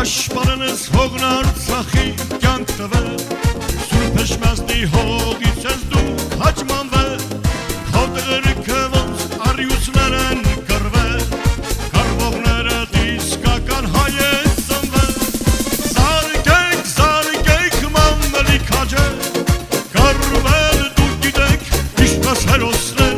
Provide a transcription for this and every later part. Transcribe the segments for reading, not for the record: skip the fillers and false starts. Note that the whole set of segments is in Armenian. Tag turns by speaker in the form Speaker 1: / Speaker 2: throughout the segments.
Speaker 1: Պաշտպանես հողն Արցախի կյանք տվել, Սուրբ Էջմիածնի հողից ես դու հաճմանվել, Քո տղերքը ոնց առյուծներ են կռվել, Կռվողները իսկական հայ են ծնվել, Զարգեք մանվելի քաջեր, Կռվել դուք գիտեք ինչպես հերոսներ,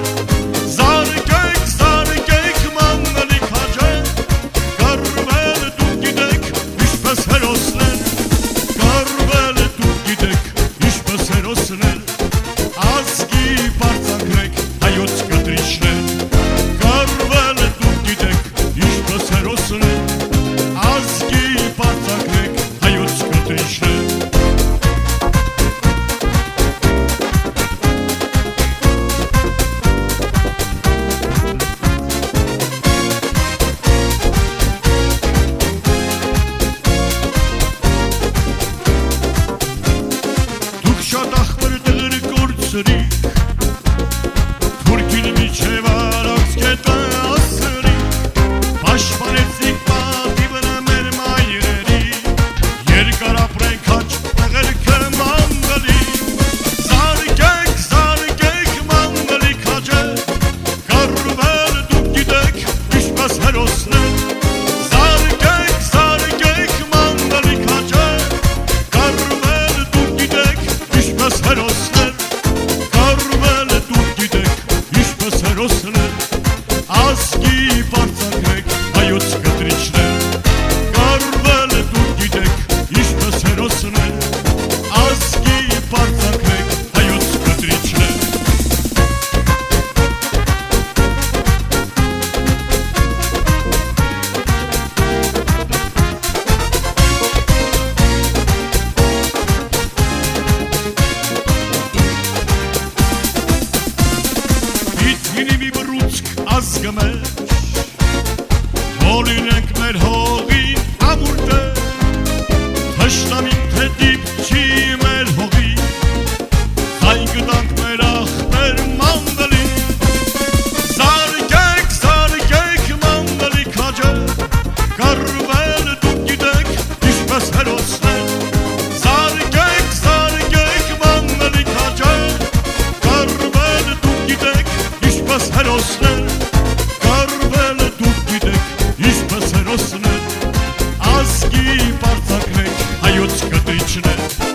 Speaker 1: Զարգեք մանվելի քաջեր, Կռվել դուք գիտեք ինչպես հերոսներ, Կռվել դուք գիտեք ինչպես հերոսներ, Ազգի բարձրացրեք հայոց կտրիչներ, Կռվել դուք գիտեք ինչպես հերոսներ, Ազգի բարձրացրեք հայոց կտրիչներ. Դուք շատ ախպեր դղր կործրի, Թուրքին միջև արած գետը ասրի, Պաշտպանեցիք պատիվը մեր մայրերի, Երկար ապրենք հաճ տղերքը մանվելի, Զարգեք մանվելի քաջեր, Կռվել դուք գիտեք ինչպես հերոսներ, Զարգեք մանվելի քաջեր, Կռվել դուք գիտեք ինչպես հերոսներ, Կռվել դուք գիտեք ինչպես հերոսներ, Ազգի բարձրացրեք հայոց կտրիչներ, Կռվել դուք գիտեք ինչպես հերոսներ, Ազգի բարձրացրեք հայոց կտրիչներ. Պիտի մի բռունցք ազգը մեջ, Հոլինենք մեր հողին ամուրտը, Թշնամին թե դիպչի մեր հողի, Այն գտանք մեր ախպեր մանվելի, Զարգեք մանվելի քաջեր, Կռվել դուք գիտեք ինչպես հերոսներ, Զարգեք մանվելի քաջեր, Կռվել դուք գիտեք ինչպես հերոսներ, Կռվել դուք գիտեք ինչպես հերոսներ, Ազգի բարձրացրեք հայոց կտրիչներ.